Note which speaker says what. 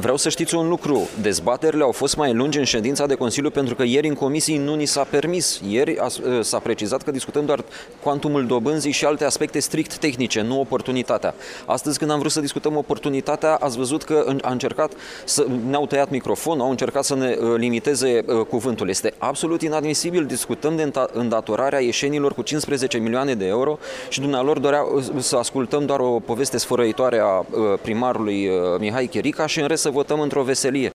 Speaker 1: Vreau să știți un lucru, dezbaterile au fost mai lungi în ședința de Consiliu pentru că ieri în comisii nu ni s-a permis. Ieri s-a precizat că discutăm doar cuantumul dobânzii și alte aspecte strict tehnice, nu oportunitatea. Astăzi când am vrut să discutăm oportunitatea, ați văzut că ne-au tăiat microfonul, au încercat să ne limiteze cuvântul. Este absolut inadmisibil, discutăm de îndatorarea ieșenilor cu 15 milioane de euro și dumnealor dorea să ascultăm doar o poveste sfărăitoare a primarului Mihai Chirica și în rest să votăm într-o veselie.